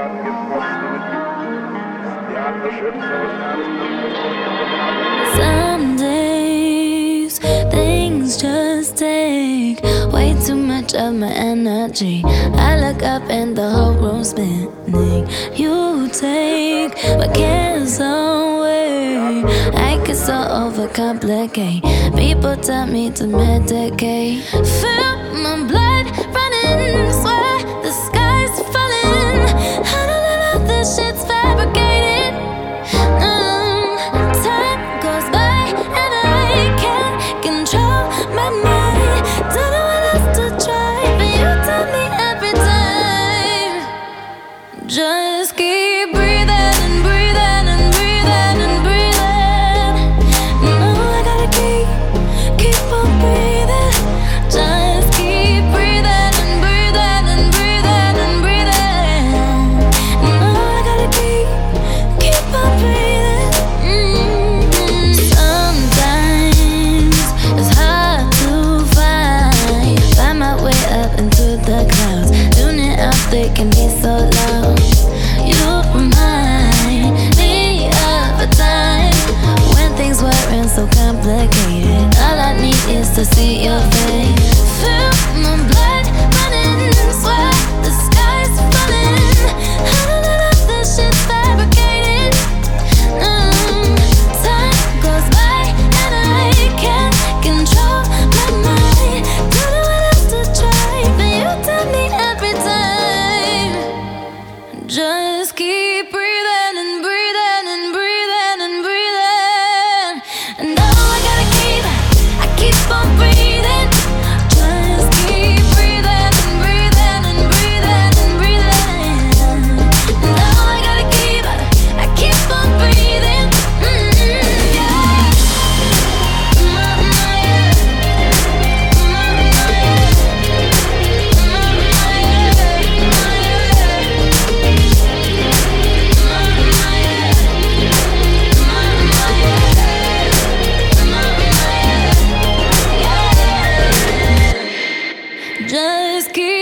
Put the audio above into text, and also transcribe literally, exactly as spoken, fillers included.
Some days things just take way too much of my energy. I look up and the whole room's spinning. You take my cares away. I get so overcomplicate. People tell me to medicate. Feel my blood running, swear the sky's falling. I don't know this shit's fabricated. Um, time goes by and I can't control my mind. Don't know what else to try, but you tell me every time. Just keep breathing and breathing and breathing and breathing. No, I gotta keep, keep on breathing. Just keep breathing and breathing and breathing and breathing. No, I gotta keep, keep on breathing. Mm-hmm. Sometimes it's hard to find, find my way up into the clouds. Tuning out, they can be so loud. You remind me of a time when things weren't so complicated. All I need is to see your face. Feel my blood running, swear the sky's falling. I don't know if this shit's fabricated. Mm, time goes by and I can't control my mind. Don't know what else to try, but you tell me every time. Just keep breathing and breathing and breathing and breathing. And now I gotta keep, I keep on breathing. Just keep breathing and breathing and breathing and breathing. And now I gotta keep, I keep on breathing. Mm-hmm, yeah. Just keep